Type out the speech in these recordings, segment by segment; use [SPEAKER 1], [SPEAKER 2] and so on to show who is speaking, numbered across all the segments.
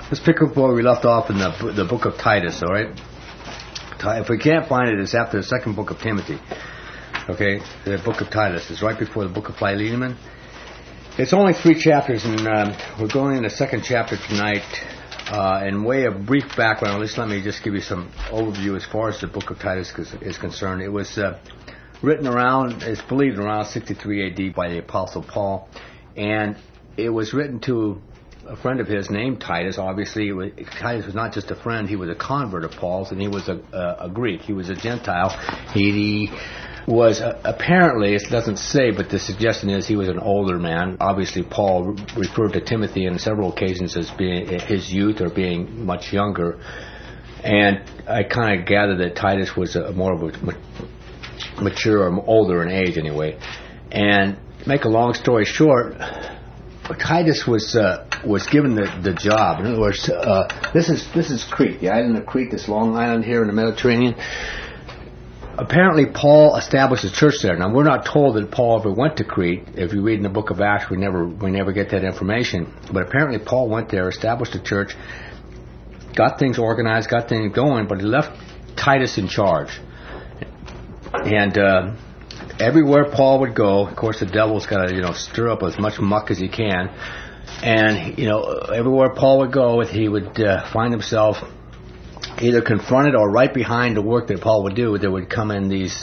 [SPEAKER 1] Let's pick up where we left off in the book of Titus, all right? If we can't find it, it's after the second book of Timothy. Okay, the book of Titus is right before the book of Philemon. It's only 3 chapters, and we're going in the second chapter tonight. In way of brief background, at least let me just give you some overview as far as the book of Titus is concerned. It was written around, it's believed around 63 AD by the Apostle Paul, and it was written to a friend of his named Titus. Obviously, Titus was not just a friend, he was a convert of Paul's, and he was a Greek. He was a Gentile. He was apparently, it doesn't say, but the suggestion is he was an older man. Obviously, Paul referred to Timothy on several occasions as being his youth or being much younger. And I kind of gather that Titus was more of a mature or older in age anyway. And to make a long story short, Titus was given the job. In other words, this is Crete, the island of Crete, this long island here in the Mediterranean. Apparently, Paul established a church there. Now, we're not told that Paul ever went to Crete. If you read in the book of Acts, we never get that information. But apparently, Paul went there, established a church, got things organized, got things going, but he left Titus in charge. And everywhere Paul would go, of course, the devil's got to stir up as much muck as he can. And everywhere Paul would go, he would find himself either confronted or right behind the work that Paul would do. There would come in these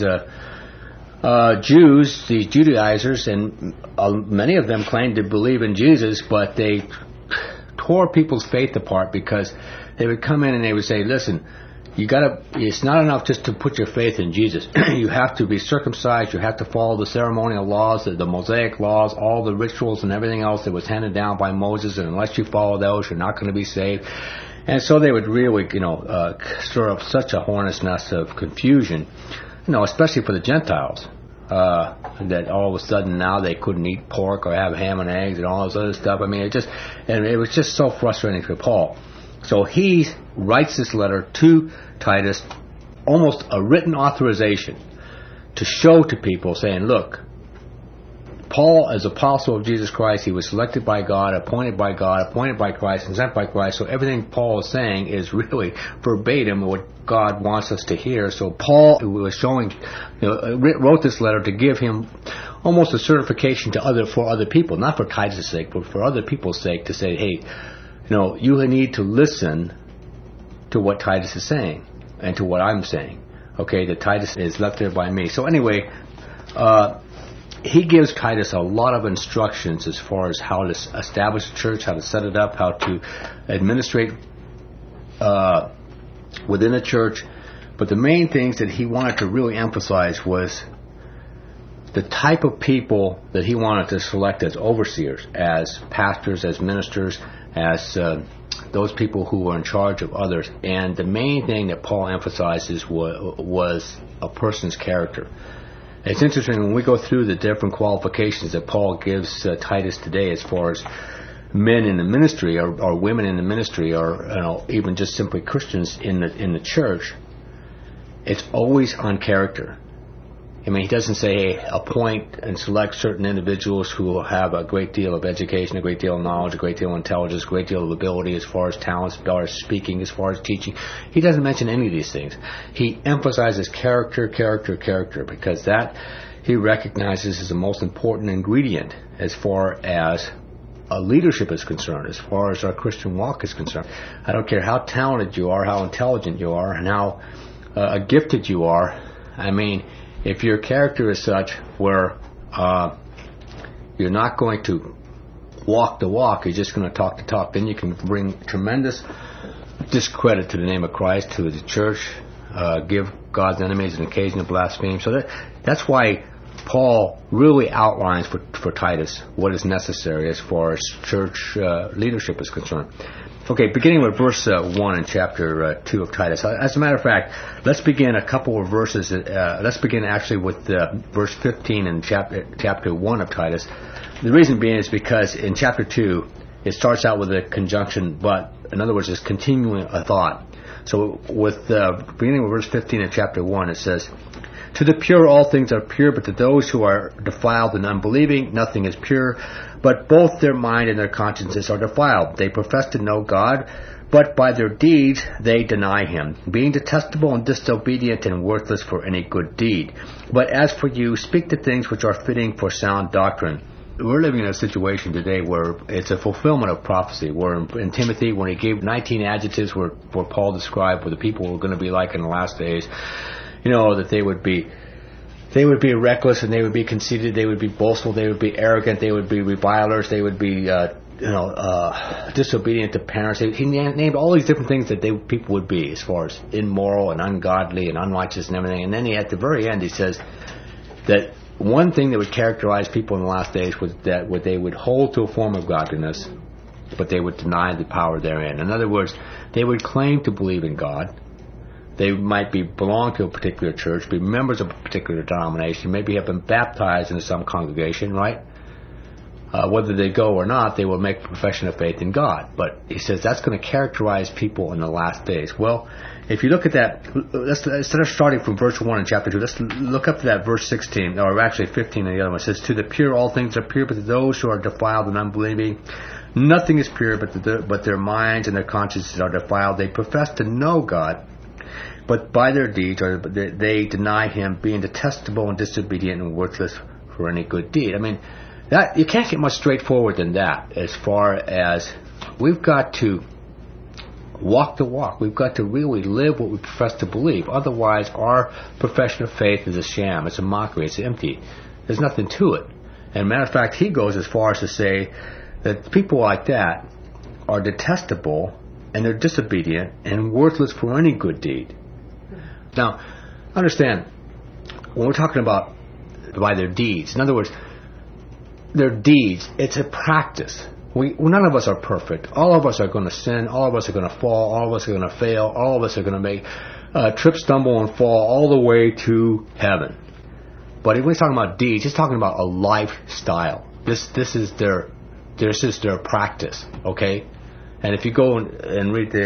[SPEAKER 1] Jews, these Judaizers, and many of them claimed to believe in Jesus, but they tore people's faith apart because they would come in and they would say, listen, it's not enough just to put your faith in Jesus. You have to be circumcised, you have to follow the ceremonial laws, the Mosaic laws, all the rituals and everything else that was handed down by Moses, and unless you follow those, you're not going to be saved. And so they would really, stir up such a hornet's nest of confusion, especially for the Gentiles, that all of a sudden now they couldn't eat pork or have ham and eggs and all this other stuff. I mean, it was just so frustrating for Paul. So he writes this letter to Titus, almost a written authorization to show to people, saying, look, Paul, as apostle of Jesus Christ, he was selected by God, appointed by Christ, and sent by Christ. So everything Paul is saying is really verbatim what God wants us to hear. So Paul was wrote this letter to give him almost a certification for other people, not for Titus' sake, but for other people's sake, to say, hey, you need to listen to what Titus is saying and to what I'm saying. Okay, that Titus is left there by me. So anyway, he gives Titus a lot of instructions as far as how to establish a church, how to set it up, how to administrate within a church. But the main things that he wanted to really emphasize was the type of people that he wanted to select as overseers, as pastors, as ministers, as those people who were in charge of others. And the main thing that Paul emphasizes was a person's character. It's interesting when we go through the different qualifications that Paul gives Titus today as far as men in the ministry or women in the ministry or even just simply Christians in the church. It's always on character. I mean, he doesn't say, hey, appoint and select certain individuals who have a great deal of education, a great deal of knowledge, a great deal of intelligence, a great deal of ability as far as talents, as far as speaking, as far as teaching. He doesn't mention any of these things. He emphasizes character, because that he recognizes as the most important ingredient as far as leadership is concerned, as far as our Christian walk is concerned. I don't care how talented you are, how intelligent you are, and how gifted you are. I mean, if your character is such where you're not going to walk the walk, you're just going to talk the talk, then you can bring tremendous discredit to the name of Christ, to the church, give God's enemies an occasion to blaspheme. So that's why Paul really outlines for Titus what is necessary as far as church leadership is concerned. Okay, beginning with verse 1 in chapter 2 of Titus. As a matter of fact, let's begin a couple of verses. Let's begin actually with verse 15 in chapter 1 of Titus. The reason being is because in chapter 2, it starts out with a conjunction, but in other words, it's continuing a thought. So with beginning with verse 15 of chapter 1, it says, To the pure all things are pure, but to those who are defiled and unbelieving nothing is pure, but both their mind and their consciences are defiled. They profess to know God, but by their deeds they deny him, being detestable and disobedient and worthless for any good deed. But as for you, speak the things which are fitting for sound doctrine. We're living in a situation today where it's a fulfillment of prophecy. Where in Timothy, when he gave 19 adjectives where Paul described what the people were going to be like in the last days, that they would be reckless, and they would be conceited, they would be boastful, they would be arrogant, they would be revilers, they would be disobedient to parents. He named all these different things that people would be, as far as immoral and ungodly and unrighteous and everything. And then at the very end he says that one thing that would characterize people in the last days was that they would hold to a form of godliness, but they would deny the power therein. In other words, they would claim to believe in God. They might belong to a particular church, be members of a particular denomination, maybe have been baptized into some congregation, right? Whether they go or not, they will make a profession of faith in God. But he says that's going to characterize people in the last days. Well, if you look at that, instead of starting from verse 1 in chapter 2, let's look up to that verse 16, or actually 15 in the other one. It says, to the pure all things are pure, but to those who are defiled and unbelieving nothing is pure, but their minds and their consciences are defiled. They profess to know God, but by their deeds they deny him, being detestable and disobedient and worthless for any good deed. I mean, that you can't get much straightforward than that, as far as we've got to walk the walk. We've got to really live what we profess to believe. Otherwise, our profession of faith is a sham. It's a mockery. It's empty. There's nothing to it. And matter of fact, he goes as far as to say that people like that are detestable and they're disobedient and worthless for any good deed. Now, understand, when we're talking about by their deeds, in other words, their deeds, it's a practice. None of us are perfect. All of us are going to sin. All of us are going to fall. All of us are going to fail. All of us are going to make trip, stumble, and fall all the way to heaven. But when he's talking about deeds, he's talking about a lifestyle. This is their practice. Okay, and if you go and read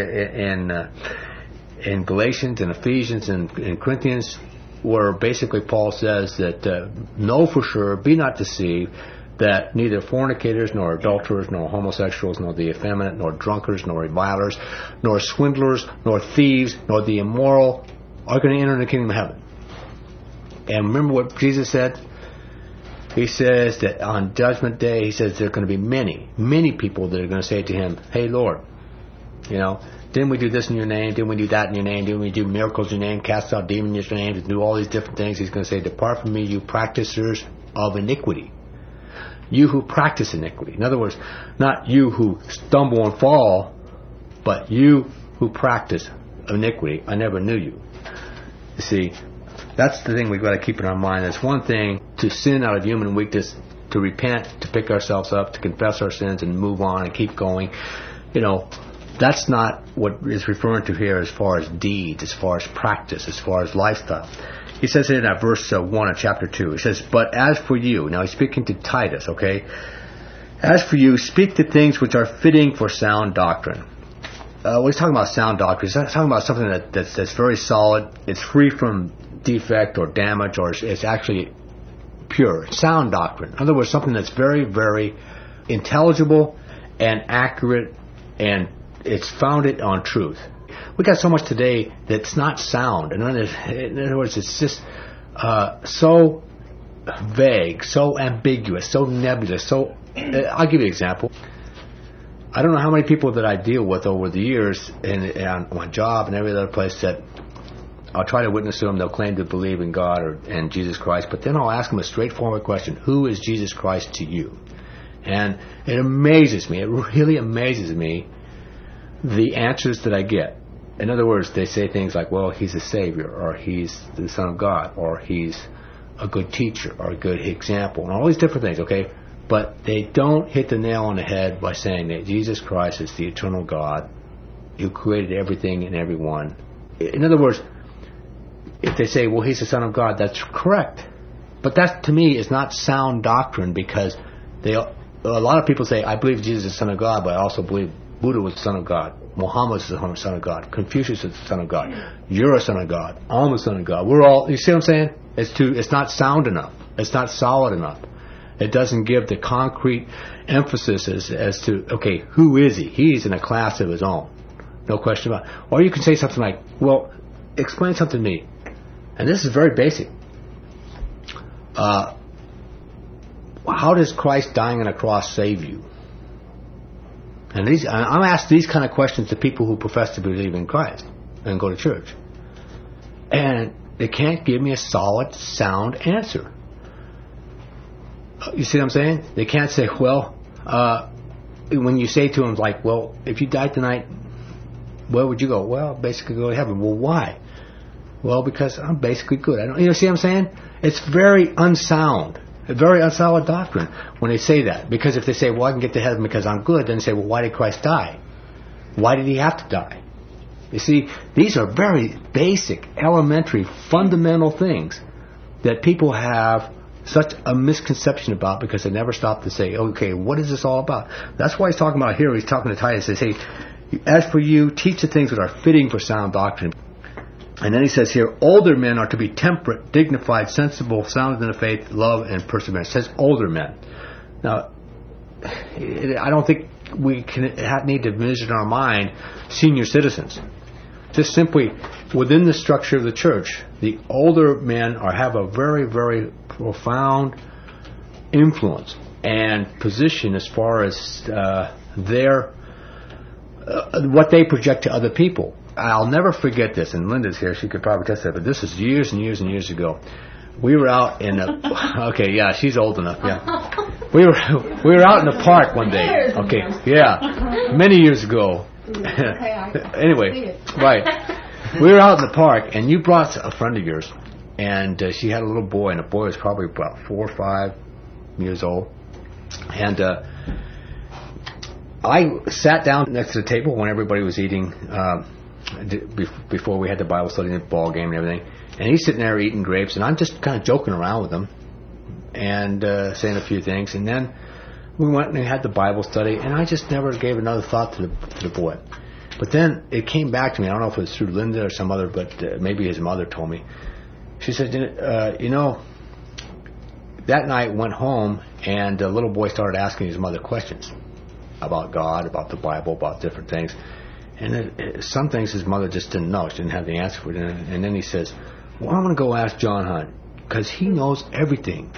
[SPEAKER 1] in Galatians and Ephesians and Corinthians, where basically Paul says that know for sure, be not deceived, that neither fornicators, nor adulterers, nor homosexuals, nor the effeminate, nor drunkards, nor revilers, nor swindlers, nor thieves, nor the immoral are going to enter the kingdom of heaven. And remember what Jesus said? He says that on Judgment Day, he says there are going to be many, many people that are going to say to him, hey, Lord, didn't we do this in your name? Didn't we do that in your name? Didn't we do miracles in your name? Cast out demons in your name? Do all these different things? He's going to say, depart from me, you practicers of iniquity. You who practice iniquity. In other words, not you who stumble and fall, but you who practice iniquity. I never knew you. You see, that's the thing we've got to keep in our mind. It's one thing to sin out of human weakness, to repent, to pick ourselves up, to confess our sins and move on and keep going. That's not what is referring to here as far as deeds, as far as practice, as far as lifestyle. He says it in that verse 1 of chapter 2. He says, but as for you, now he's speaking to Titus, okay? As for you, speak the things which are fitting for sound doctrine. When he's talking about sound doctrine, he's talking about something that's very solid, it's free from defect or damage, or it's actually pure. Sound doctrine. In other words, something that's very, very intelligible and accurate, and it's founded on truth. We got so much today that's not sound. In other words, it's just so vague, so ambiguous, so nebulous. I'll give you an example. I don't know how many people that I deal with over the years on my job and every other place that I'll try to witness to them. They'll claim to believe in God and Jesus Christ, but then I'll ask them a straightforward question: who is Jesus Christ to you? And it amazes me. It really amazes me the answers that I get. In other words, they say things like, well, he's a savior, or he's the Son of God, or he's a good teacher, or a good example, and all these different things, okay? But they don't hit the nail on the head by saying that Jesus Christ is the eternal God who created everything and everyone. In other words, if they say, well, he's the Son of God, that's correct. But that, to me, is not sound doctrine, because a lot of people say, I believe Jesus is the Son of God, but I also believe Buddha was the Son of God. Muhammad is the Son of God. Confucius is the Son of God. You're a Son of God. I'm a Son of God. We're all, you see what I'm saying? It's not sound enough. It's not solid enough. It doesn't give the concrete emphasis as to, okay, who is he? He's in a class of his own. No question about it. Or you can say something like, well, explain something to me. And this is very basic. How does Christ dying on a cross save you? And I'm asked these kind of questions to people who profess to believe in Christ and go to church. And they can't give me a solid, sound answer. You see what I'm saying? They can't say, well, when you say to them, like, well, if you died tonight, where would you go? Well, basically go to heaven. Well, why? Well, because I'm basically good. You see what I'm saying? It's very unsound, a very unsolid doctrine when they say that. Because if they say, well, I can get to heaven because I'm good, then they say, well, why did Christ die? Why did he have to die? You see, these are very basic, elementary, fundamental things that people have such a misconception about because they never stop to say, okay, what is this all about? That's why he's talking about here. He's talking to Titus. He says, hey, as for you, teach the things that are fitting for sound doctrine. And then he says here, older men are to be temperate, dignified, sensible, sound in the faith, love, and perseverance. It says older men. Now, I don't think we need to envision in our mind senior citizens. Just simply, within the structure of the church, the older men have a very, very profound influence and position as far as what they project to other people. I'll never forget this, and Linda's here, she could probably testify, but this is years and years and years ago. We were out in okay, yeah, she's old enough, yeah. We were out in the park one day. Okay, yeah, many years ago. Anyway, right. We were out in the park, and you brought a friend of yours, and she had a little boy, and the boy was probably about 4 or 5 years old. And I sat down next to the table when everybody was eating, before we had the Bible study and the ball game and everything. And he's sitting there eating grapes, and I'm just kind of joking around with him and saying a few things. And then we went and had the Bible study, and I just never gave another thought to the boy. But then it came back to me. I don't know if it was through Linda or some other, but maybe his mother told me. She said, that night went home, and the little boy started asking his mother questions about God, about the Bible, about different things. And some things his mother just didn't know. She didn't have the answer for it. And then he says, well, I'm going to go ask John Hunt, because he knows everything.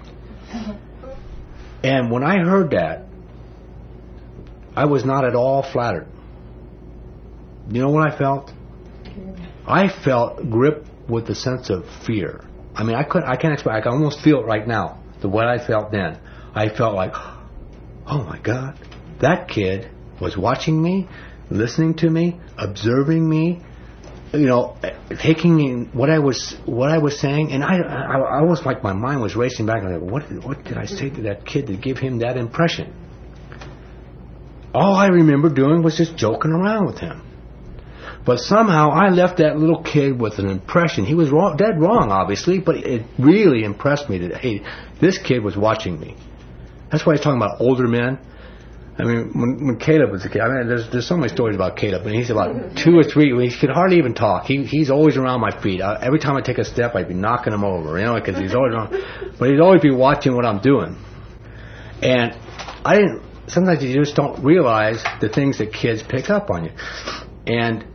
[SPEAKER 1] And when I heard that, I was not at all flattered. You know what I felt? I felt gripped with a sense of fear. I mean, I can't explain. I can almost feel it right now. What I felt then. I felt like, oh my God, that kid was watching me, listening to me, observing me, taking in what I was saying, and I was like, my mind was racing back. And what did I say to that kid to give him that impression? All I remember doing was just joking around with him. But somehow I left that little kid with an impression. He was dead wrong, obviously, but it really impressed me that, hey, this kid was watching me. That's why he's talking about older men. I mean, when Caleb was a kid, I mean, there's so many stories about Caleb, and he's about 2 or 3. He could hardly even talk. He's always around my feet. Every time I take a step, I'd be knocking him over, because he's always around. But he'd always be watching what I'm doing. And sometimes you just don't realize the things that kids pick up on you. And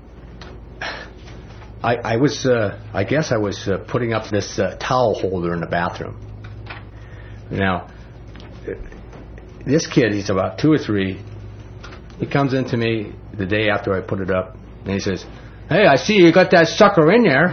[SPEAKER 1] I guess I was putting up this towel holder in the bathroom. Now, this kid, he's about 2 or 3. He comes into me the day after I put it up, and he says, "Hey, I see you got that sucker in there."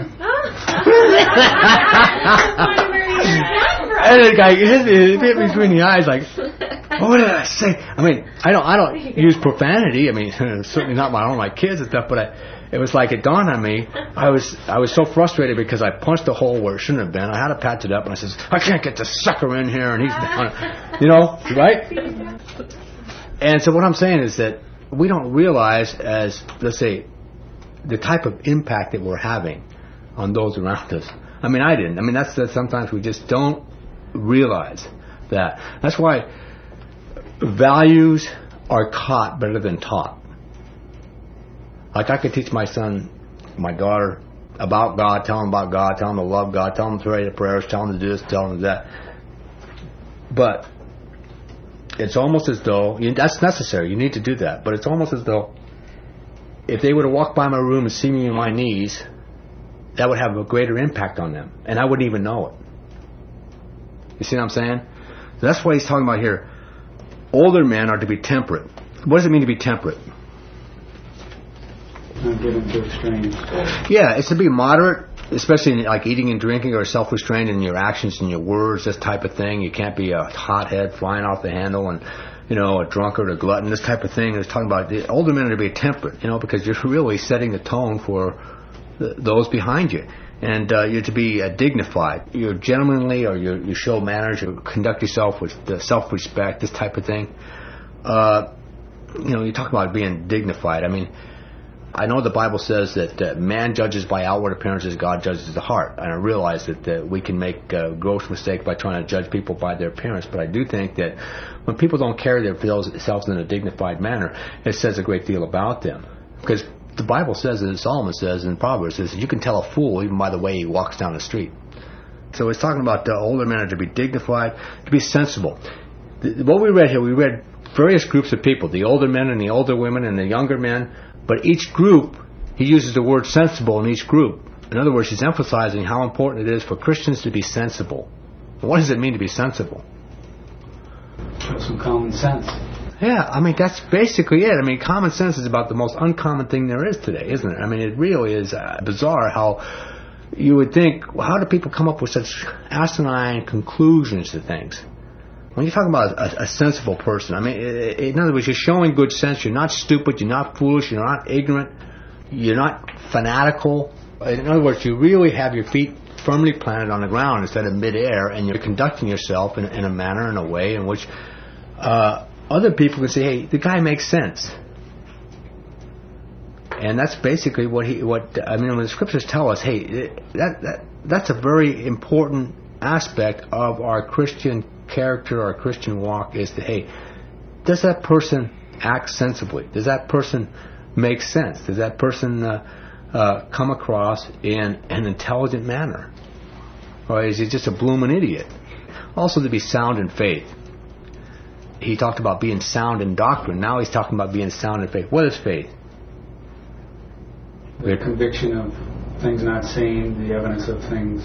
[SPEAKER 1] And the guy hit me between the eyes, like, what did I say? I mean, I don't use profanity. I mean, certainly not my kids and stuff, but it was like it dawned on me. I was so frustrated because I punched a hole where it shouldn't have been. I had to patch it up, and I says, I can't get this sucker in here, and he's down. Right? And so what I'm saying is that we don't realize, as, let's say, the type of impact that we're having on those around us. I mean, I didn't. I mean, that's sometimes we just don't realize that. That's why values are caught better than taught. Like I could teach my son, my daughter, about God, tell them about God, tell them to love God, tell them to pray the prayers, tell them to do this, tell them that. But it's almost as though, that's necessary, you need to do that, but it's almost as though if they were to walk by my room and see me on my knees, that would have a greater impact on them, and I wouldn't even know it. You see what I'm saying? So that's what he's talking about here. Older men are to be temperate. What does it mean to be temperate?
[SPEAKER 2] Not get into extremes.
[SPEAKER 1] Yeah, it's to be moderate, especially in like eating and drinking, or self-restrained in your actions and your words, this type of thing. You can't be a hothead flying off the handle and, a drunkard, a glutton, this type of thing. It's talking about the older men are to be temperate, because you're really setting the tone for those behind you. And you're to be dignified. You're gentlemanly, or you show manners, you conduct yourself with self-respect, this type of thing. You talk about being dignified. I mean, I know the Bible says that man judges by outward appearances, God judges the heart. And I realize that we can make a gross mistake by trying to judge people by their appearance. But I do think that when people don't carry themselves in a dignified manner, it says a great deal about them. Because the Bible says, as Solomon says in Proverbs, says you can tell a fool even by the way he walks down the street. So it's talking about the older men are to be dignified, to be sensible. What we read here, we read various groups of people, the older men and the older women and the younger men, but each group, he uses the word sensible in each group. In other words, he's emphasizing how important it is for Christians to be sensible. What does it mean to be sensible?
[SPEAKER 2] Show some common sense.
[SPEAKER 1] Yeah, I mean, that's basically it. I mean, common sense is about the most uncommon thing there is today, isn't it? I mean, it really is bizarre how you would think, well, how do people come up with such asinine conclusions to things? When you're talking about a sensible person, I mean, in other words, you're showing good sense. You're not stupid. You're not foolish. You're not ignorant. You're not fanatical. In other words, you really have your feet firmly planted on the ground instead of midair, and you're conducting yourself in a manner, in a way in which other people can say, hey, the guy makes sense. And that's basically when the scriptures tell us, hey, that's a very important aspect of our Christian character, our Christian walk, is that, hey, does that person act sensibly? Does that person make sense? Does that person come across in an intelligent manner? Or is he just a blooming idiot? Also, to be sound in faith. He talked about being sound in doctrine. Now he's talking about being sound in faith. What is faith?
[SPEAKER 2] The conviction of things not seen, the evidence of things.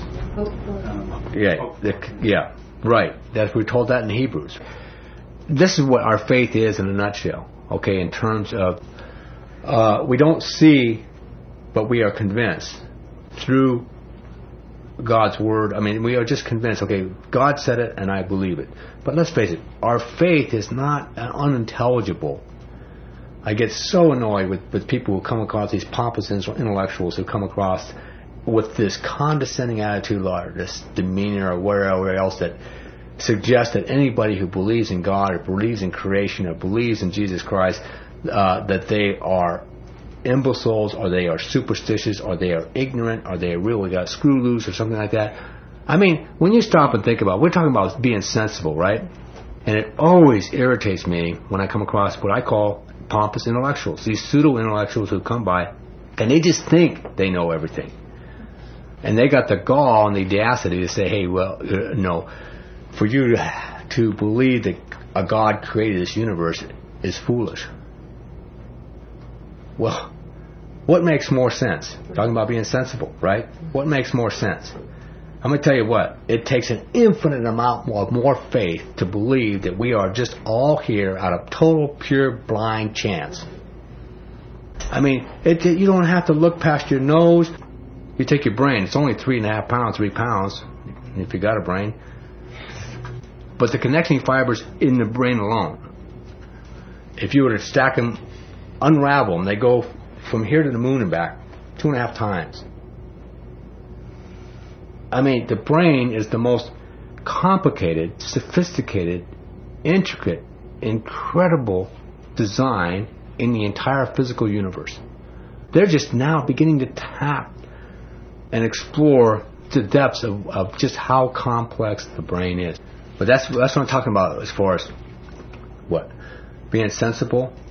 [SPEAKER 1] Right. We're told that in Hebrews. This is what our faith is in a nutshell. Okay, in terms of we don't see, but we are convinced through God's word. I mean, we are just convinced. Okay, God said it, and I believe it. But let's face it, our faith is not unintelligible. I get so annoyed with people who come across these pompous intellectuals who come across with this condescending attitude or this demeanor or whatever else that suggests that anybody who believes in God or believes in creation or believes in Jesus Christ, that they are imbeciles or they are superstitious or they are ignorant or they really got screw loose or something like that. I mean, when you stop and think about it, we're talking about being sensible, right? And it always irritates me when I come across what I call pompous intellectuals, these pseudo-intellectuals who come by and they just think they know everything. And they got the gall and the audacity to say, hey, well, no, for you to believe that a God created this universe is foolish. Well, what makes more sense? Talking about being sensible, right? What makes more sense? I'm going to tell you what, it takes an infinite amount of more faith to believe that we are just all here out of total, pure, blind chance. I mean, you don't have to look past your nose. You take your brain, it's only 3.5 pounds, 3 pounds, if you got a brain. But the connecting fibers in the brain alone, if you were to stack them, unravel them, they go from here to the moon and back 2.5 times. I mean, the brain is the most complicated, sophisticated, intricate, incredible design in the entire physical universe. They're just now beginning to tap and explore the depths of just how complex the brain is. But that's what I'm talking about as far as what? Being sensible.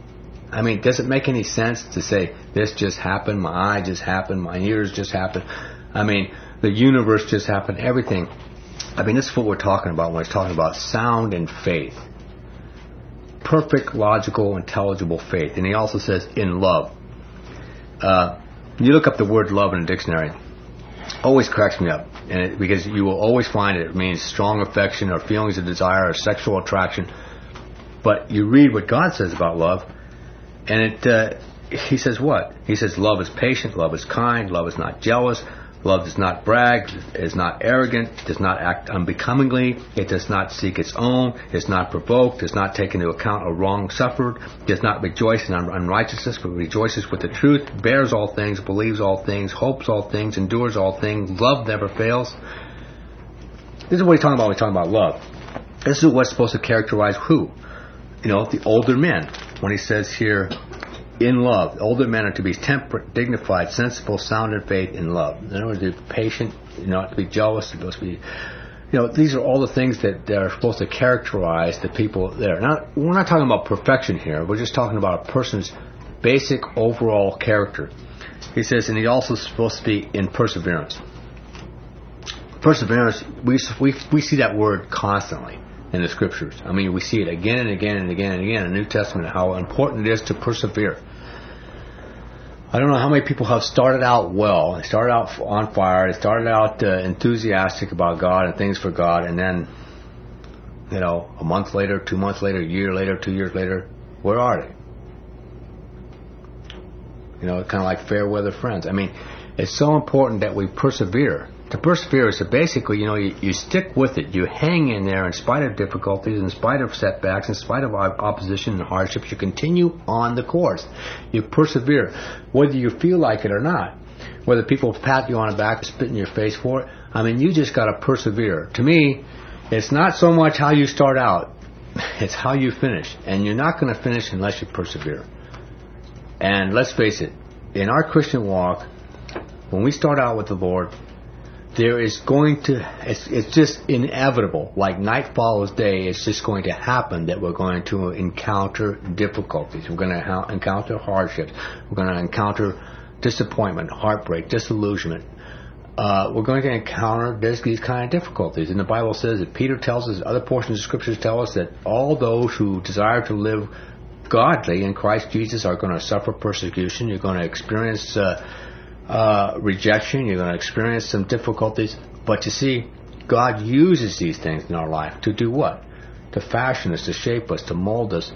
[SPEAKER 1] I mean, does it make any sense to say, this just happened, my eye just happened, my ears just happened? I mean, the universe just happened, everything. I mean, this is what we're talking about when we're talking about sound and faith. Perfect, logical, intelligible faith. And he also says, in love. You look up the word love in a dictionary, always cracks me up. Because you will always find it means strong affection or feelings of desire or sexual attraction. But you read what God says about love, and he says what? He says love is patient, love is kind, love is not jealous, love does not brag, is not arrogant, does not act unbecomingly, it does not seek its own, is not provoked, does not take into account a wrong suffered, does not rejoice in unrighteousness, but rejoices with the truth, bears all things, believes all things, hopes all things, endures all things, love never fails. This is what he's talking about when he's talking about love. This is what's supposed to characterize who? The older men. When he says here, in love, older men are to be temperate, dignified, sensible, sound in faith, in love. In other words, to be patient, not to be jealous, supposed to be, these are all the things that are supposed to characterize the people there. Now, we're not talking about perfection here. We're just talking about a person's basic overall character. He says, and he's also supposed to be in perseverance. Perseverance, we see that word constantly in the Scriptures. I mean, we see it again and again and again and again in the New Testament, how important it is to persevere. I don't know how many people have started out well. They started out on fire. They started out enthusiastic about God and things for God, and then, a month later, 2 months later, a year later, 2 years later, where are they? Kind of like fair weather friends. I mean, it's so important that we persevere. To persevere is to basically, you stick with it. You hang in there in spite of difficulties, in spite of setbacks, in spite of opposition and hardships. You continue on the course. You persevere, whether you feel like it or not. Whether people pat you on the back, spit in your face for it. I mean, you just got to persevere. To me, it's not so much how you start out. It's how you finish. And you're not going to finish unless you persevere. And let's face it, in our Christian walk, when we start out with the Lord, there is going to, it's just inevitable, like night follows day, it's just going to happen that we're going to encounter difficulties. We're going to encounter hardships. We're going to encounter disappointment, heartbreak, disillusionment. We're going to encounter these kind of difficulties. And the Bible says that Peter tells us, other portions of Scriptures tell us that all those who desire to live godly in Christ Jesus are going to suffer persecution. You're going to experience rejection. You're going to experience some difficulties. But you see, God uses these things in our life to do what? To fashion us, to shape us, to mold us,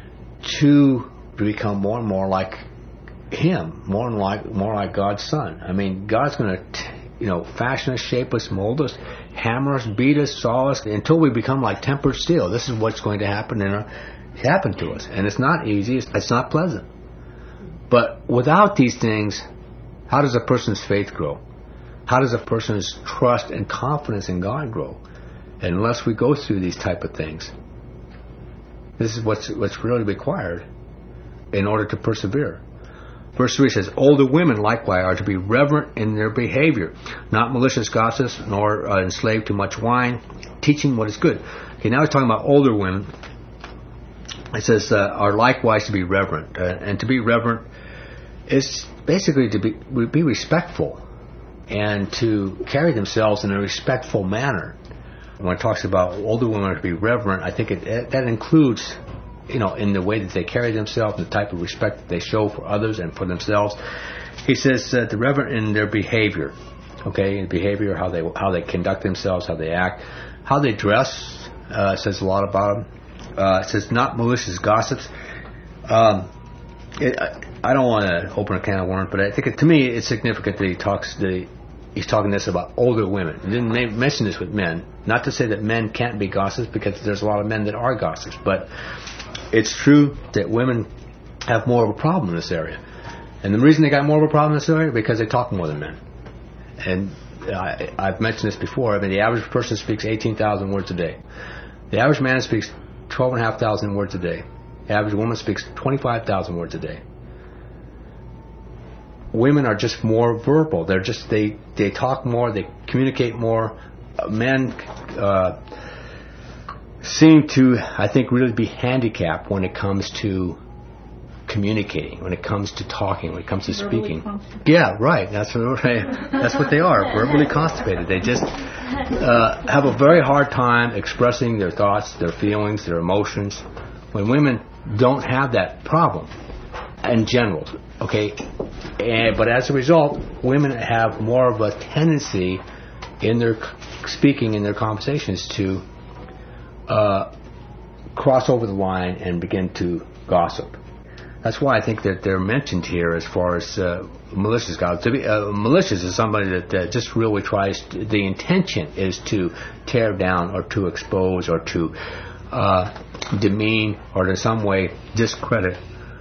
[SPEAKER 1] to become more and more like Him, more like God's Son. I mean, God's going to, fashion us, shape us, mold us, hammer us, beat us, saw us until we become like tempered steel. This is what's going to happen to us, and it's not easy. It's not pleasant. But without these things, how does a person's faith grow? How does a person's trust and confidence in God grow? Unless we go through these type of things. This is what's really required in order to persevere. Verse 3 says, older women likewise are to be reverent in their behavior, not malicious gossips, nor enslaved to much wine, teaching what is good. Okay, now he's talking about older women. It says, are likewise to be reverent. And to be reverent is basically to be respectful and to carry themselves in a respectful manner. When it talks about older women to be reverent, I think that includes, in the way that they carry themselves, the type of respect that they show for others and for themselves. He says the reverent in their behavior, in behavior, how they conduct themselves, how they act, how they dress. Says a lot about them. It says not malicious gossips. I don't want to open a can of worms, but I think to me it's significant that he's talking this about older women. He didn't mention this with men. Not to say that men can't be gossips, because there's a lot of men that are gossips, but it's true that women have more of a problem in this area. And the reason they got more of a problem in this area, because they talk more than men. And I've mentioned this before. I mean, the average person speaks 18,000 words a day. The average man speaks 12,500 words a day. The average woman speaks 25,000 words a day. Women are just more verbal. They talk more. They communicate more. Men seem to, I think, really be handicapped when it comes to communicating, when it comes to talking, when it comes to speaking.
[SPEAKER 3] Constipated.
[SPEAKER 1] Yeah, right. That's what they are. Verbally constipated. They just have a very hard time expressing their thoughts, their feelings, their emotions. When women don't have that problem, in general, okay. But as a result, women have more of a tendency in their speaking, in their conversations, to cross over the line and begin to gossip. That's why I think that they're mentioned here as far as malicious gossip. Malicious is somebody that just really tries to, the intention is to tear down or to expose or to demean or to some way discredit.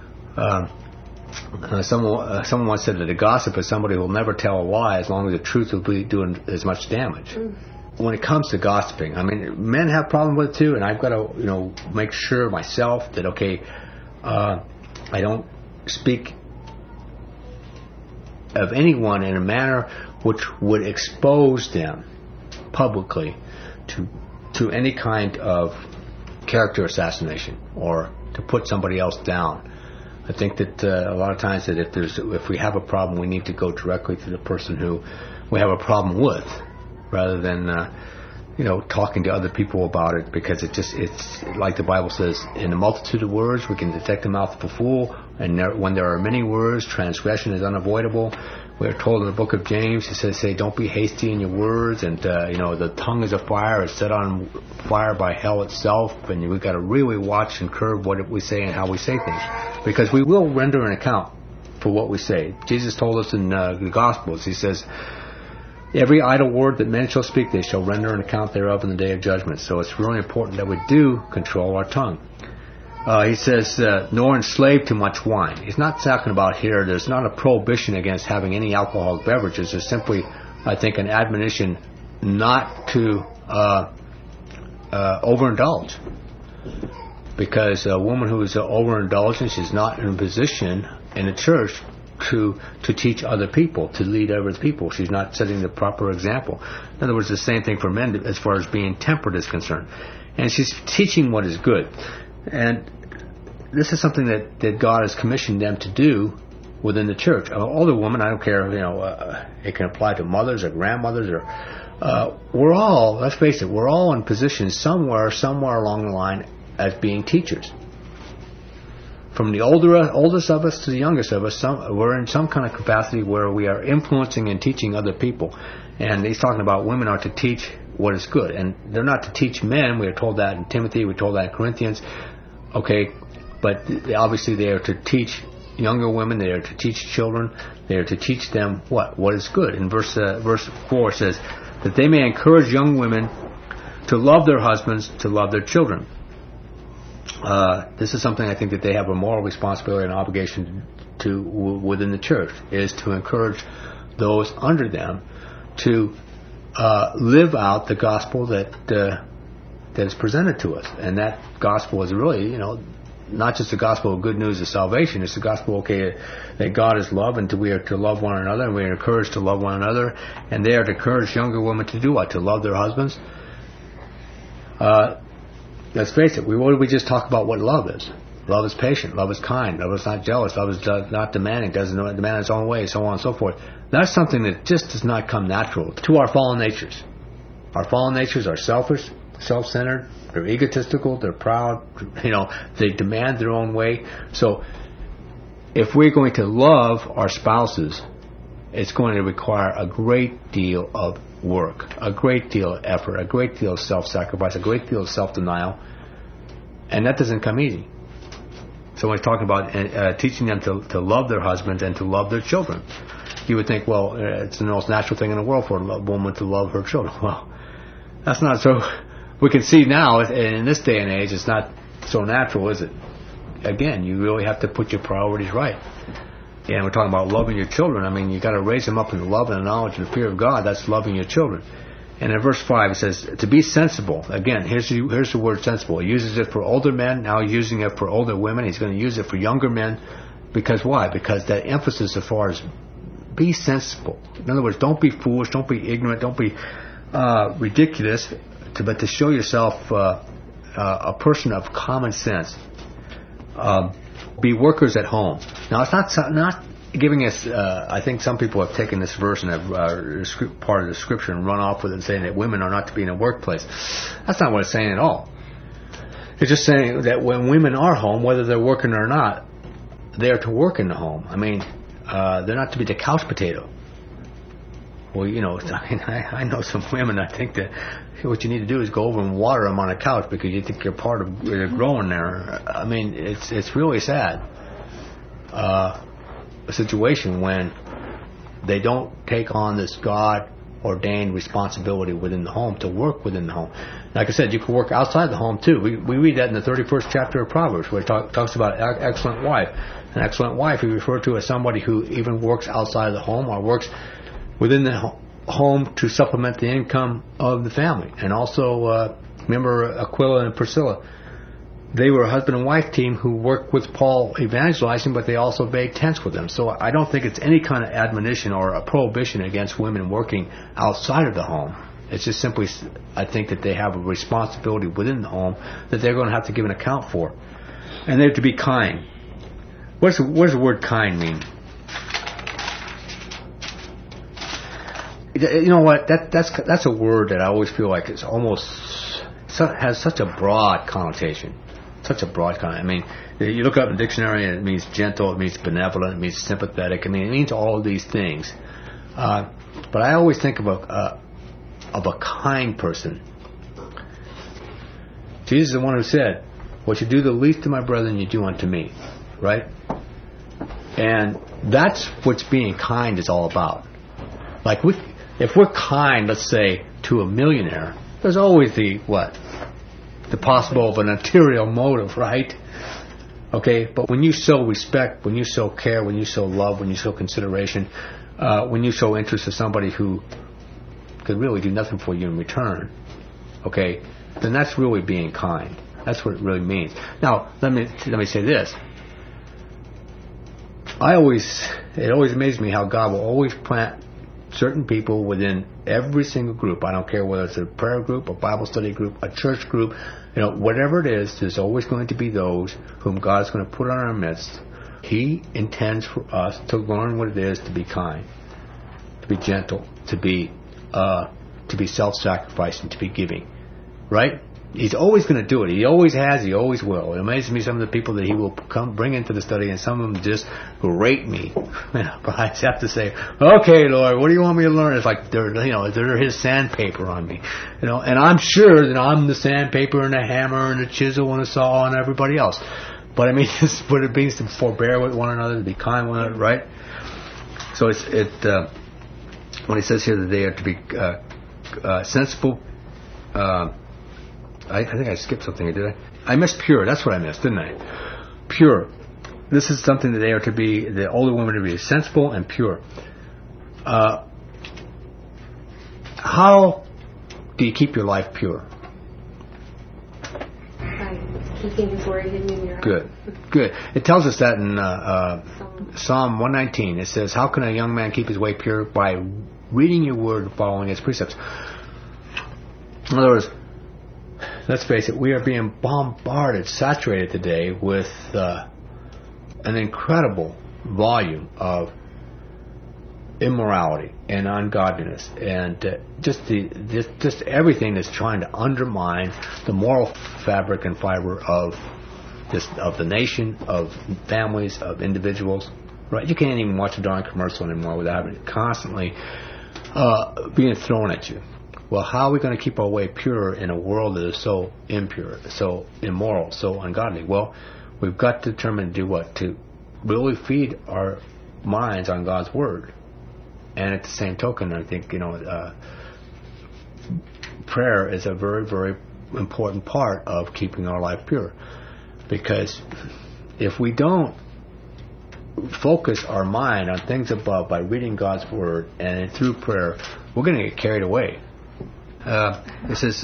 [SPEAKER 1] Someone once said that a gossip is somebody who will never tell a lie as long as the truth will be doing as much damage. When it comes to gossiping, I mean, men have problems with it too, and I've got to, make sure myself that, okay, I don't speak of anyone in a manner which would expose them publicly to any kind of character assassination or to put somebody else down. I think that a lot of times that if we have a problem, we need to go directly to the person who we have a problem with, rather than talking to other people about it, because it's like the Bible says, in a multitude of words we can detect the mouth of a fool, and when there are many words, transgression is unavoidable. We're told in the book of James, it says, don't be hasty in your words, and the tongue is a fire, it's set on fire by hell itself, and we've got to really watch and curb what we say and how we say things, because we will render an account for what we say. Jesus told us in the Gospels, he says, every idle word that men shall speak, they shall render an account thereof in the day of judgment. So it's really important that we do control our tongue. He says, nor enslave to much wine. He's not talking about here, there's not a prohibition against having any alcoholic beverages. There's simply, I think, an admonition not to overindulge. Because a woman who is overindulgent is not in a position in a church to teach other people, to lead other people. She's not setting the proper example. In other words, the same thing for men as far as being temperate is concerned. And she's teaching what is good. And this is something that God has commissioned them to do within the church. An older woman, I don't care, it can apply to mothers or grandmothers, or we're all, let's face it, we're all in positions somewhere along the line as being teachers. From the oldest of us to the youngest of us, we're in some kind of capacity where we are influencing and teaching other people. And he's talking about women are to teach what is good. And they're not to teach men. We are told that in Timothy. We're told that in Corinthians. Okay, but obviously they are to teach younger women. They are to teach children. They are to teach them what is good. In verse 4 says that they may encourage young women to love their husbands, to love their children. This is something I think that they have a moral responsibility and obligation to within the church, is to encourage those under them to live out the gospel that is presented to us. And that gospel is really, not just the gospel of good news of salvation. It's the gospel, that God is love, and we are to love one another, and we are encouraged to love one another. And they are to encourage younger women to do what? To love their husbands. Let's face it, we just talk about what love is. Love is patient, love is kind, love is not jealous, love is not demanding, doesn't demand its own way, so on and so forth. That's something that just does not come natural to our fallen natures. Our fallen natures are selfish, self-centered, they're egotistical, they're proud, they demand their own way. So if we're going to love our spouses, it's going to require a great deal of work, a great deal of effort, a great deal of self-sacrifice, a great deal of self-denial, and that doesn't come easy. So when he's talking about teaching them to love their husbands and to love their children, you would think, well, it's the most natural thing in the world for a woman to love her children. Well, that's not so. We can see now, in this day and age, it's not so natural, is it? Again, you really have to put your priorities right. And we're talking about loving your children. I mean, you got to raise them up in the love and the knowledge and the fear of God. That's loving your children. And in verse 5 it says, to be sensible. Again, here's the word sensible. He uses it for older men, now using it for older women. He's going to use it for younger men. Because why? Because that emphasis as far as be sensible. In other words, don't be foolish, don't be ignorant, don't be ridiculous, but to show yourself a person of common sense. Be workers at home. Now, it's not giving us, I think some people have taken this verse and have part of the scripture and run off with it, saying that women are not to be in a workplace. That's not what it's saying at all. It's just saying that when women are home, whether they're working or not, they're to work in the home. I mean, they're not to be the couch potato. Well, I know some women, I think that what you need to do is go over and water them on a couch because you think you're part of they're growing there. I mean, it's really sad. A situation when they don't take on this God-ordained responsibility within the home to work within the home. Like I said, you can work outside the home too. We read that in the 31st chapter of Proverbs, where it talks about excellent wife. An excellent wife, we refer to as somebody who even works outside of the home or works within the home to supplement the income of the family. And also, remember Aquila and Priscilla. They were a husband and wife team who worked with Paul evangelizing, but they also made tents with him. So I don't think it's any kind of admonition or a prohibition against women working outside of the home. It's just simply, I think that they have a responsibility within the home that they're going to have to give an account for. And they're to be kind. What does the word kind mean? You know what? That's a word that I always feel like it's almost has such a broad connotation. Such a broad connotation. I mean, you look up in the dictionary and it means gentle, it means benevolent, it means sympathetic. I mean, it means all of these things. But I always think of a kind person. Jesus is the one who said, "What you do to the least of my brethren, you do unto me." Right? And that's what being kind is all about. Like, if we're kind, let's say, to a millionaire, there's always the possible of an ulterior motive, right? Okay, but when you show respect, when you show care, when you show love, when you show consideration, when you show interest to somebody who could really do nothing for you in return, okay, then that's really being kind. That's what it really means. Now, let me say this. It always amazes me how God will always plant certain people within every single group. I don't care whether it's a prayer group, a Bible study group, a church group, whatever it is, there's always going to be those whom God's going to put on our midst. He intends for us to learn what it is to be kind, to be gentle, to be self-sacrificing, to be giving. Right? He's always going to do it. He always has. He always will. It amazes me some of the people that he will bring into the study, and some of them just rate me. But I have to say, "Okay, Lord, what do you want me to learn?" It's like they're his sandpaper on me, And I'm sure that I'm the sandpaper and the hammer and the chisel and the saw and everybody else. But I mean, it's what it means to forbear with one another, to be kind with one another, right? So when he says here that they are to be sensible. I think I skipped something, did I? I missed pure. That's what I missed, didn't I? Pure. This is something that they are to be, the older women are to be sensible and pure. How do you keep your life pure?
[SPEAKER 3] By keeping His word hidden in your heart.
[SPEAKER 1] Good. It tells us that in Psalm 119. It says, "How can a young man keep his way pure? By reading your word and following its precepts." In other words, let's face it, we are being bombarded, saturated today with an incredible volume of immorality and ungodliness, and just everything that's trying to undermine the moral fabric and fiber of the nation, of families, of individuals. Right? You can't even watch a darn commercial anymore without it constantly being thrown at you. Well, how are we going to keep our way pure in a world that is so impure, so immoral, so ungodly? Well, we've got to determine to do what? To really feed our minds on God's Word. And at the same token, I think, prayer is a very, very important part of keeping our life pure. Because if we don't focus our mind on things above by reading God's Word and through prayer, we're going to get carried away. It says,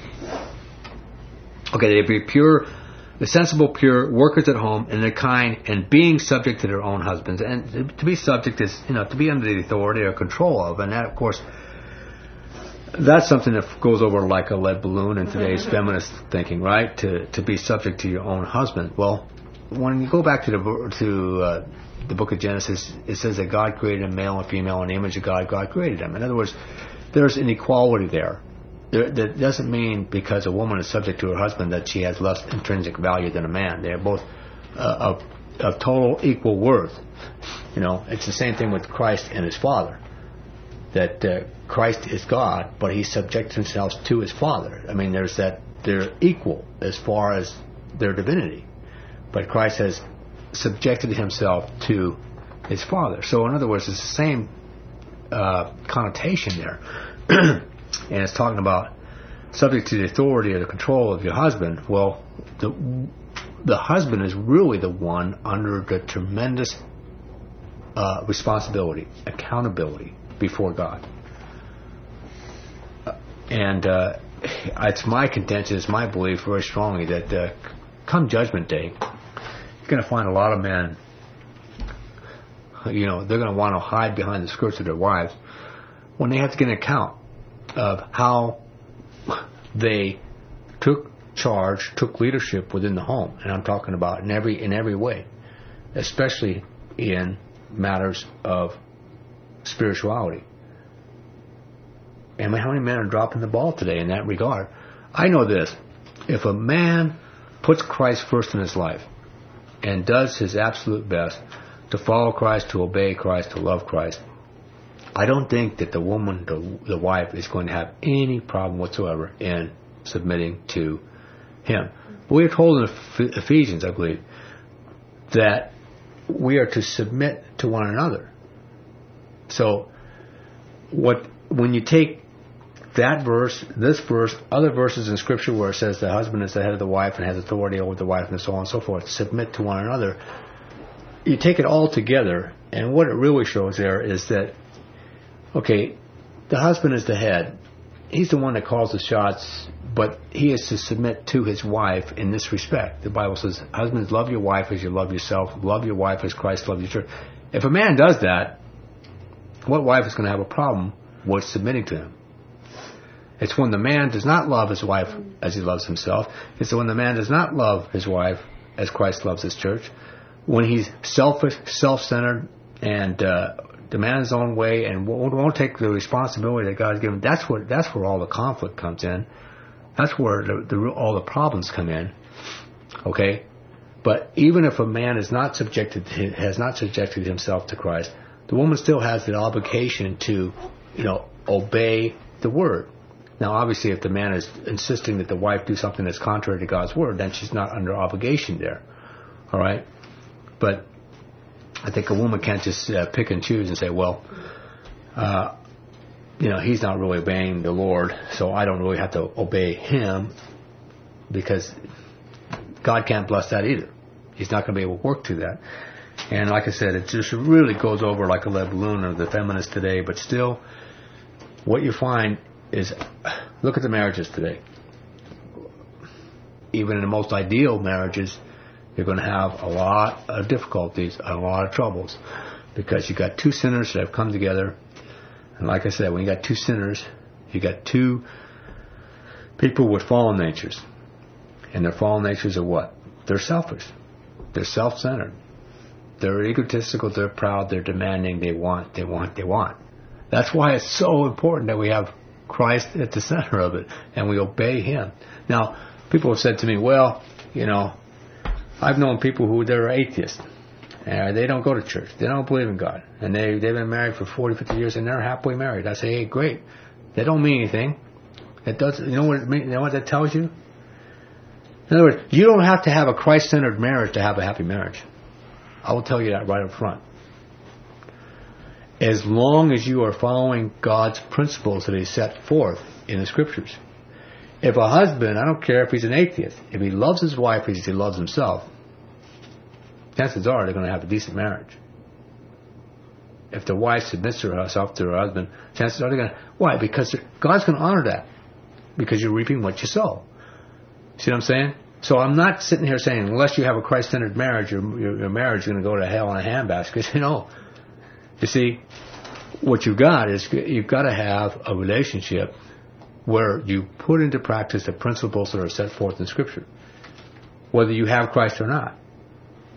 [SPEAKER 1] they be pure, the sensible, pure, workers at home, and the kind, and being subject to their own husbands. And to be subject is, to be under the authority or control of. And that, of course, that's something that goes over like a lead balloon in today's feminist thinking, right? To be subject to your own husband. Well, when you go back to the book of Genesis, it says that God created them male and female in the image of God. God created them. In other words, there's an equality there. That doesn't mean because a woman is subject to her husband that she has less intrinsic value than a man. They are both of total equal worth. It's the same thing with Christ and his Father. That Christ is God, but he subjects himself to his Father. I mean, they're equal as far as their divinity. But Christ has subjected himself to his Father. So in other words, it's the same connotation there. And it's talking about subject to the authority or the control of your husband. Well, the husband is really the one under the tremendous responsibility, accountability before God. And it's my contention, it's my belief very strongly that come Judgment Day, you're going to find a lot of men, they're going to want to hide behind the skirts of their wives when they have to give an account of how they took charge, took leadership within the home. And I'm talking about in every way, especially in matters of spirituality. And how many men are dropping the ball today in that regard? I know this. If a man puts Christ first in his life and does his absolute best to follow Christ, to obey Christ, to love Christ, I don't think that the woman, the wife, is going to have any problem whatsoever in submitting to him. We are told in Ephesians, I believe, that we are to submit to one another. So, when you take that verse, this verse, other verses in Scripture where it says the husband is the head of the wife and has authority over the wife and so on and so forth, submit to one another, you take it all together, and what it really shows there is that, okay, the husband is the head. He's the one that calls the shots, but he is to submit to his wife in this respect. The Bible says, husbands, love your wife as you love yourself. Love your wife as Christ loved the church. If a man does that, what wife is going to have a problem with submitting to him? It's when the man does not love his wife as he loves himself. It's when the man does not love his wife as Christ loves his church. When he's selfish, self-centered, and demands his own way and won't take the responsibility that God's given. That's where all the conflict comes in. That's where all the problems come in. Okay, but even if a man has not subjected himself to Christ, the woman still has the obligation to, obey the word. Now, obviously, if the man is insisting that the wife do something that's contrary to God's word, then she's not under obligation there. All right, but I think a woman can't just pick and choose and say, well, he's not really obeying the Lord, so I don't really have to obey him, because God can't bless that either. He's not going to be able to work through that. And like I said, it just really goes over like a lead balloon of the feminists today, but still, what you find is, look at the marriages today. Even in the most ideal marriages, you're going to have a lot of difficulties, a lot of troubles, because you got two sinners that have come together. And like I said, when you got two sinners, you got two people with fallen natures. And their fallen natures are what? They're selfish. They're self-centered. They're egotistical. They're proud. They're demanding. They want. That's why it's so important that we have Christ at the center of it and we obey him. Now, people have said to me, well, I've known people who they're atheists. They don't go to church. They don't believe in God. And they've been married for 40, 50 years and they're happily married. I say, hey, great. That don't mean anything. It does. You know what that tells you? In other words, you don't have to have a Christ-centered marriage to have a happy marriage. I will tell you that right up front. As long as you are following God's principles that he set forth in the Scriptures. If a husband, I don't care if he's an atheist, if he loves his wife as he loves himself, chances are they're going to have a decent marriage. If the wife submits herself to her husband, chances are they're going to... Why? Because God's going to honor that. Because you're reaping what you sow. See what I'm saying? So I'm not sitting here saying, unless you have a Christ-centered marriage, your marriage is going to go to hell in a handbasket. You see, what you've got is you've got to have a relationship where you put into practice the principles that are set forth in Scripture, whether you have Christ or not.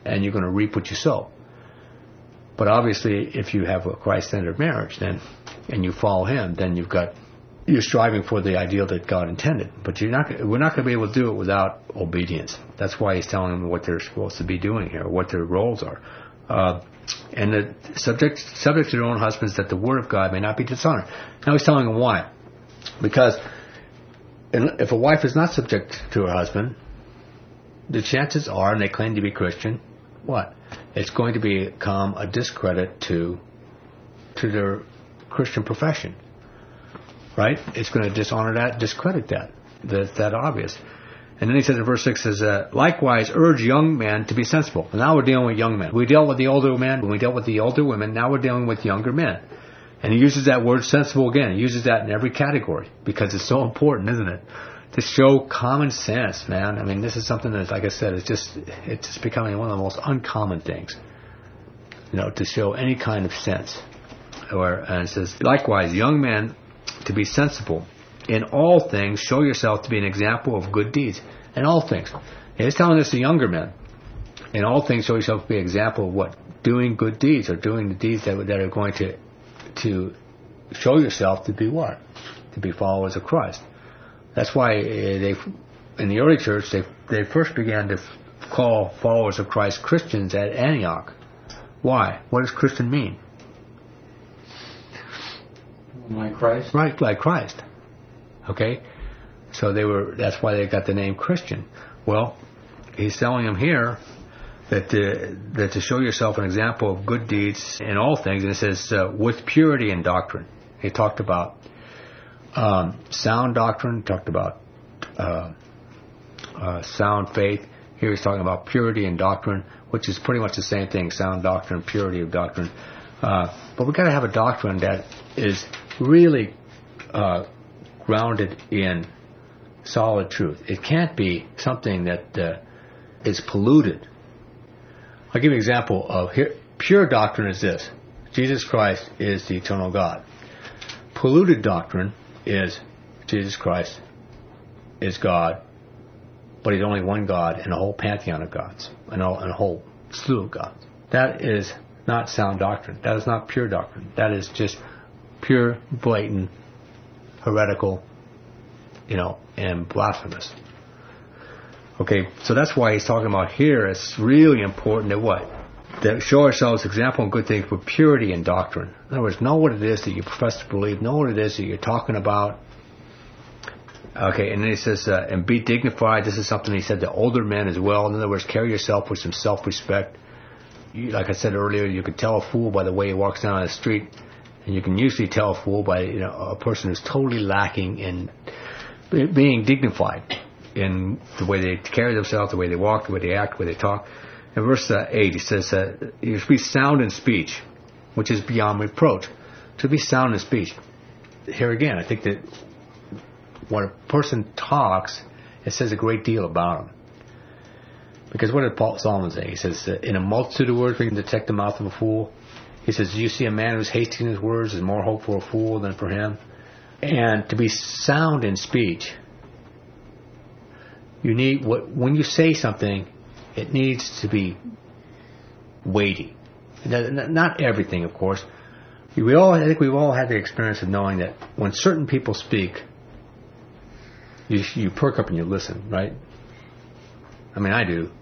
[SPEAKER 1] and you're going to reap what you sow. But obviously, if you have a Christ-centered marriage, then and you follow Him, then you're striving for the ideal that God intended. But we're not going to be able to do it without obedience. That's why He's telling them what they're supposed to be doing here, what their roles are. And the subject to their own husbands, that the word of God may not be dishonored. Now He's telling them why. Because if a wife is not subject to her husband, the chances are, and they claim to be Christian, what? It's going to become a discredit to their Christian profession. Right? It's going to dishonor that, discredit that. That's that obvious. And then he says in verse 6, says, likewise urge young men to be sensible. And now we're dealing with young men. We dealt with the older men, when we dealt with the older women, now we're dealing with younger men. And he uses that word sensible again. He uses that in every category because it's so important, isn't it? To show common sense, man. I mean, this is something that, like I said, it's just becoming one of the most uncommon things. To show any kind of sense. And it says, likewise, young men, to be sensible. In all things, show yourself to be an example of good deeds. In all things. And he's telling this to younger men. In all things, show yourself to be an example of what? Doing good deeds, or doing the deeds that are going to show yourself to be what? To be followers of Christ. That's why in the early church, they first began to call followers of Christ Christians at Antioch. Why? What does Christian mean?
[SPEAKER 2] Like Christ?
[SPEAKER 1] Right, like Christ. Okay? So that's why they got the name Christian. Well, he's telling them here that to show yourself an example of good deeds in all things, and it says, with purity and doctrine. He talked about sound doctrine, talked about sound faith. Here he's talking about purity and doctrine, which is pretty much the same thing, sound doctrine, purity of doctrine. But we've got to have a doctrine that is really grounded in solid truth. It can't be something that is polluted. I'll give you an example of here. Pure doctrine is this: Jesus Christ is the eternal God. Polluted doctrine is Jesus Christ is God, but He's only one God in a whole pantheon of gods, and a whole slew of gods. That is not sound doctrine. That is not pure doctrine. That is just pure, blatant, heretical, and blasphemous. Okay, so that's why he's talking about here. It's really important that what? That show ourselves example and good things with purity and doctrine. In other words, know what it is that you profess to believe. Know what it is that you're talking about. Okay, and then he says, and be dignified. This is something he said to older men as well. In other words, carry yourself with some self-respect. Like I said earlier, you can tell a fool by the way he walks down the street. And you can usually tell a fool by a person who's totally lacking in being dignified in the way they carry themselves, the way they walk, the way they act, the way they talk. In verse 8, he says, you should be sound in speech, which is beyond reproach. To be sound in speech. Here again, I think that when a person talks, it says a great deal about him. Because what did Solomon say? He says, in a multitude of words we can detect the mouth of a fool. He says, you see a man who's hasty in his words is more hope for a fool than for him. And to be sound in speech, you need when you say something, it needs to be weighty. Not everything, of course. I think we've all had the experience of knowing that when certain people speak, you perk up and you listen, right? I mean, I do.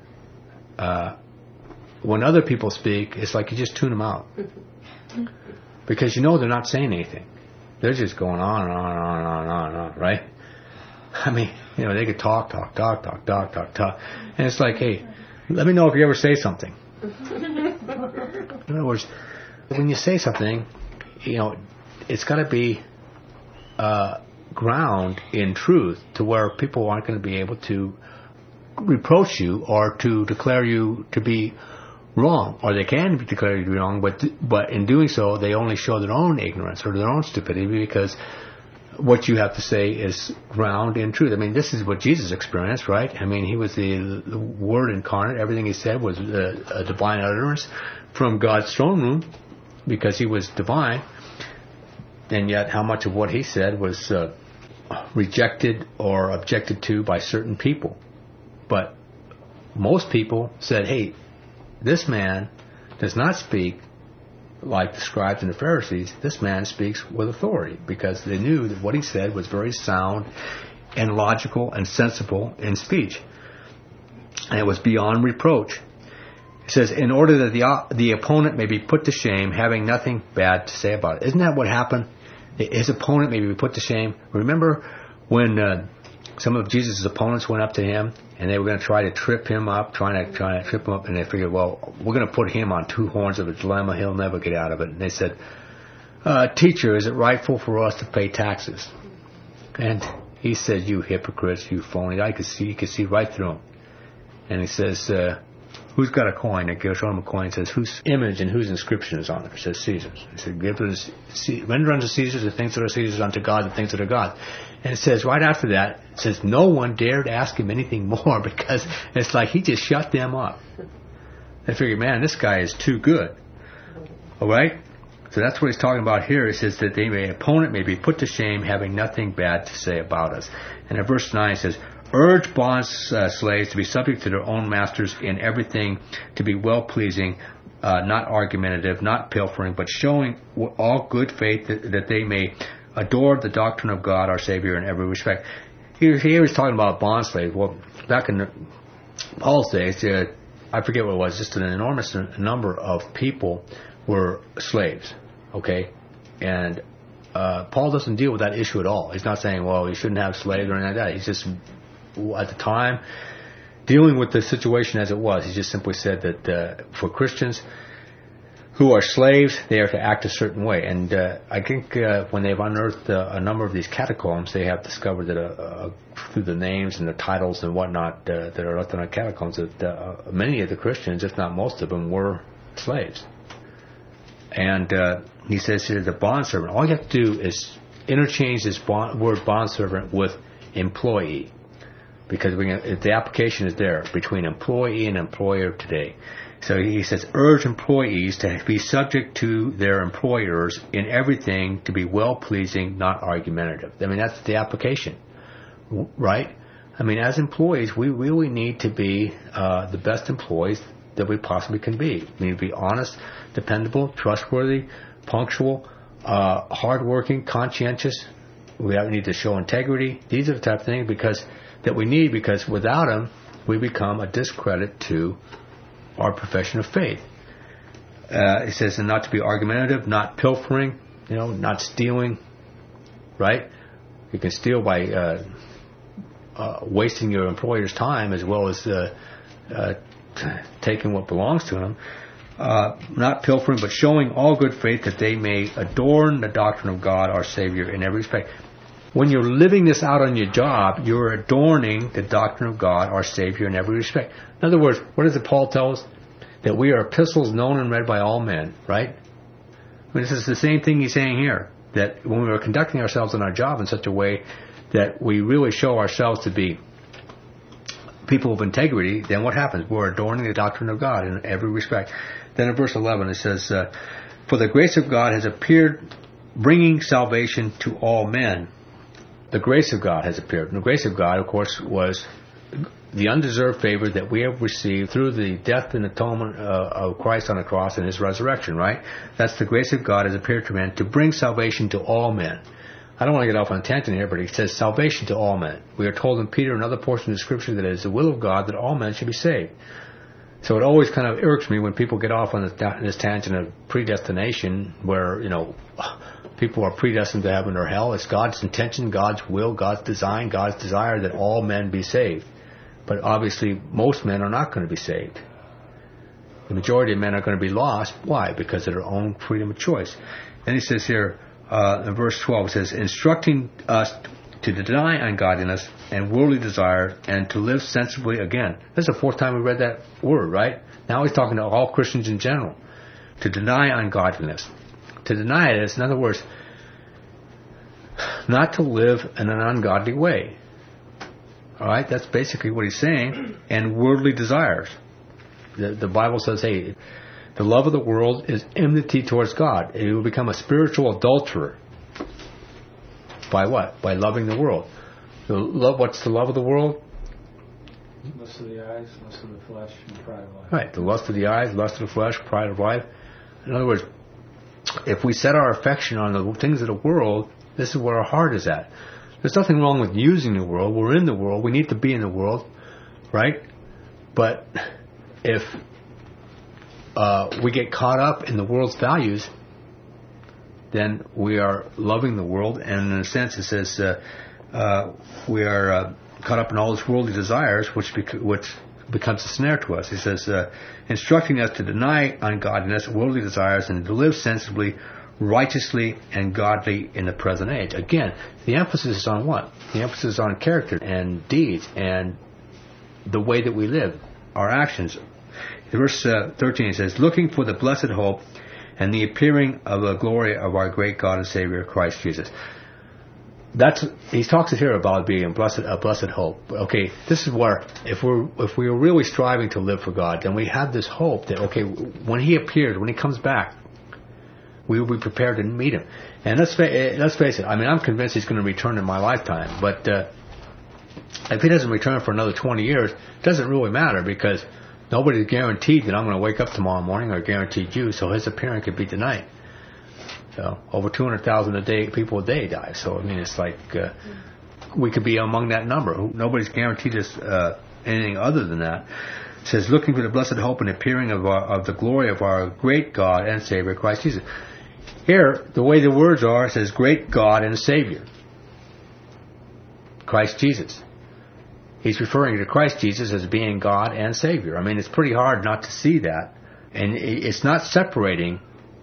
[SPEAKER 1] When other people speak, it's like you just tune them out. Because they're not saying anything. They're just going on and on and on and on and on and on, right? I mean, they could talk. And it's like, hey, let me know if you ever say something. In other words, when you say something, it's got to be ground in truth to where people aren't going to be able to reproach you or to declare you to be wrong, or they can declare you to be wrong, but in doing so, they only show their own ignorance or their own stupidity because what you have to say is ground in truth. I mean, this is what Jesus experienced, right? I mean, he was the Word incarnate. Everything he said was a divine utterance from God's throne room because he was divine, and yet how much of what he said was rejected or objected to by certain people. But most people said, hey, this man does not speak like the scribes and the Pharisees. This man speaks with authority, because they knew that what he said was very sound and logical and sensible in speech. And it was beyond reproach. It says, in order that the opponent may be put to shame, having nothing bad to say about it. Isn't that what happened? His opponent may be put to shame. Remember when some of Jesus' opponents went up to him, and they were going to try to trip him up, trying to trip him up, and they figured, well, we're going to put him on two horns of a dilemma. He'll never get out of it. And they said, teacher, is it rightful for us to pay taxes? And he said, you hypocrites, you phony. He could see right through him. And he says, who's got a coin? They show him a coin. It says, whose image and whose inscription is on it? It says Caesar's. He said, render unto Caesar the things that are Caesar's, unto God the things that are God's. And it says right after that, it says, no one dared ask him anything more, because it's like he just shut them up. They figured, man, this guy is too good. All right? So that's what he's talking about here. It says that an opponent may be put to shame, having nothing bad to say about us. And in verse 9 it says, urge bond slaves to be subject to their own masters in everything, to be well-pleasing, not argumentative, not pilfering, but showing all good faith, that they may adore the doctrine of God our Savior in every respect. Here he's talking about bond slaves. Well, back in Paul's days, I forget what it was, just an enormous number of people were slaves. Okay? And Paul doesn't deal with that issue at all. He's not saying, well, you shouldn't have slaves or anything like that. He's just, at the time, dealing with the situation as it was. He just simply said that for Christians who are slaves, they are to act a certain way. And I think when they've unearthed a number of these catacombs, they have discovered that through the names and the titles and whatnot that are left in the catacombs, that many of the Christians, if not most of them, were slaves. And he says here, the bondservant, all you have to do is interchange this word bondservant with employee. Because the application is there between employee and employer today. So he says, urge employees to be subject to their employers in everything, to be well-pleasing, not argumentative. I mean, that's the application, right? I mean, as employees, we really need to be the best employees that we possibly can be. We need to be honest, dependable, trustworthy, punctual, hardworking, conscientious. We need to show integrity. These are the type of things that we need, because without them, we become a discredit to our profession of faith. It says, and not to be argumentative, not pilfering, not stealing, right? You can steal by wasting your employer's time, as well as taking what belongs to them. Not pilfering, but showing all good faith, that they may adorn the doctrine of God our Savior in every respect. When you're living this out on your job, you're adorning the doctrine of God, our Savior, in every respect. In other words, what does Paul tell us? That we are epistles known and read by all men, right? I mean, this is the same thing he's saying here. That when we are conducting ourselves in our job in such a way that we really show ourselves to be people of integrity, then what happens? We're adorning the doctrine of God in every respect. Then in verse 11 it says, for the grace of God has appeared, bringing salvation to all men. The grace of God has appeared. And the grace of God, of course, was the undeserved favor that we have received through the death and atonement of Christ on the cross and His resurrection, right? That's the grace of God has appeared to men to bring salvation to all men. I don't want to get off on a tangent here, but he says salvation to all men. We are told in Peter, another portion of the Scripture, that it is the will of God that all men should be saved. So it always kind of irks me when people get off on this tangent of predestination, where, people are predestined to heaven or hell. It's God's intention, God's will, God's design, God's desire that all men be saved. But obviously, most men are not going to be saved. The majority of men are going to be lost. Why? Because of their own freedom of choice. And he says here, in verse 12, it says, instructing us to deny ungodliness and worldly desire, and to live sensibly again. This is the fourth time we read that word, right? Now he's talking to all Christians in general. To deny ungodliness. To deny it is, in other words, not to live in an ungodly way. All right, that's basically what he's saying. And worldly desires. The Bible says, hey, the love of the world is enmity towards God. You will become a spiritual adulterer. By what? By loving the world. What's the love of the world?
[SPEAKER 2] Lust of the eyes, lust of the flesh, and pride of life.
[SPEAKER 1] Right, the lust of the eyes, lust of the flesh, pride of life. In other words, if we set our affection on the things of the world, this is where our heart is at. There's nothing wrong with using the world. We're in the world. We need to be in the world, right? But if we get caught up in the world's values, then we are loving the world. And in a sense, it says we are caught up in all its worldly desires, which becomes a snare to us. He says, instructing us to deny ungodliness, worldly desires, and to live sensibly, righteously, and godly in the present age. Again, the emphasis is on what? The emphasis is on character and deeds and the way that we live, our actions. Verse 13 says, looking for the blessed hope and the appearing of the glory of our great God and Savior, Christ Jesus. He talks here about being a blessed hope. Okay, this is where if we are really striving to live for God, then we have this hope that okay, when He appears, when He comes back, we will be prepared to meet Him. And let's face it. I mean, I'm convinced He's going to return in my lifetime. But if He doesn't return for another 20 years, it doesn't really matter because nobody's guaranteed that I'm going to wake up tomorrow morning or guaranteed you. So His appearing could be tonight. So over 200,000 people a day die. So I mean, it's like we could be among that number. Nobody's guaranteed us anything other than that. It says, looking for the blessed hope and appearing of the glory of our great God and Savior, Christ Jesus. Here, the way the words are, it says, great God and Savior, Christ Jesus. He's referring to Christ Jesus as being God and Savior. I mean, it's pretty hard not to see that. And it's not separating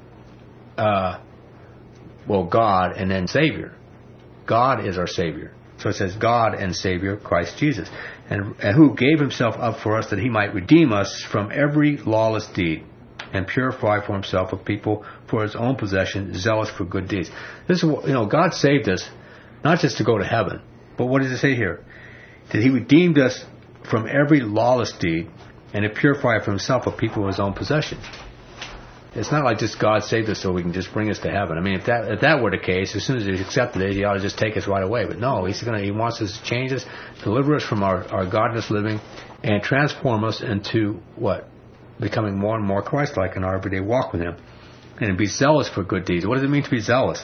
[SPEAKER 1] God and then Savior. God is our Savior. So it says God and Savior, Christ Jesus. And who gave Himself up for us that He might redeem us from every lawless deed and purify for Himself a people for His own possession, zealous for good deeds. This is, God saved us not just to go to heaven, but what does it say here? That He redeemed us from every lawless deed and to purify for Himself a people of His own possession. It's not like just God saved us so we can just bring us to heaven. I mean, if that were the case, as soon as He accepted it, He ought to just take us right away. But no, He wants us to change us, deliver us from our godless living, and transform us into what? Becoming more and more Christ-like in our everyday walk with Him. And be zealous for good deeds. What does it mean to be zealous?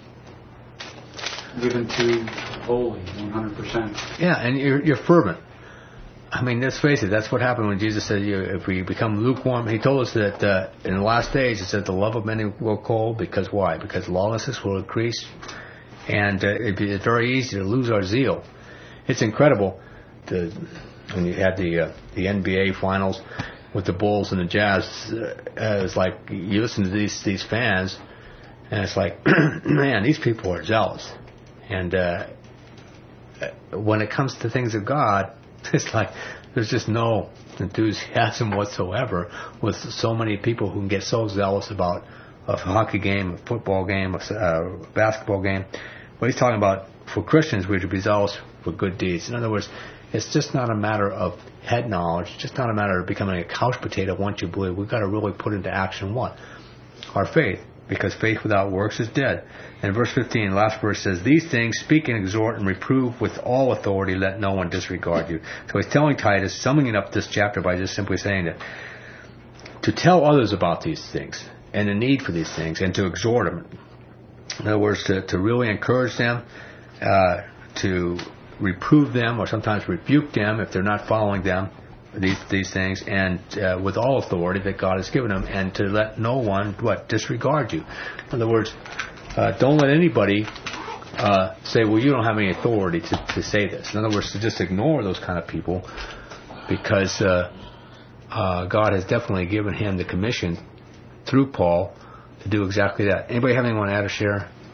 [SPEAKER 2] Given to wholly, 100%.
[SPEAKER 1] Yeah, and you're fervent. I mean, let's face it, that's what happened when Jesus said, if we become lukewarm. He told us that in the last days, He said the love of many will cold. Because why? Because lawlessness will increase. And it's very easy to lose our zeal. It's incredible when you had the NBA finals with the Bulls and the Jazz. It's like you listen to these fans, and it's like, man, these people are zealous. And when it comes to things of God, it's like there's just no enthusiasm whatsoever with so many people who can get so zealous about a hockey game, a football game, a basketball game. What he's talking about, for Christians, we should be zealous for good deeds. In other words, it's just not a matter of head knowledge. It's just not a matter of becoming a couch potato once you believe. We've got to really put into action what? Our faith. Because faith without works is dead. And verse 15, last verse says, these things speak and exhort and reprove with all authority, let no one disregard you. So he's telling Titus, summing up this chapter by just simply saying that to tell others about these things and the need for these things and to exhort them. In other words, to really encourage them, to reprove them or sometimes rebuke them if they're not following them, these things, and with all authority that God has given them, and to let no one disregard you. In other words, don't let anybody say, well, you don't have any authority to say this. In other words, to just ignore those kind of people, because God has definitely given him the commission through Paul to do exactly that. Anybody have anyone to add or share?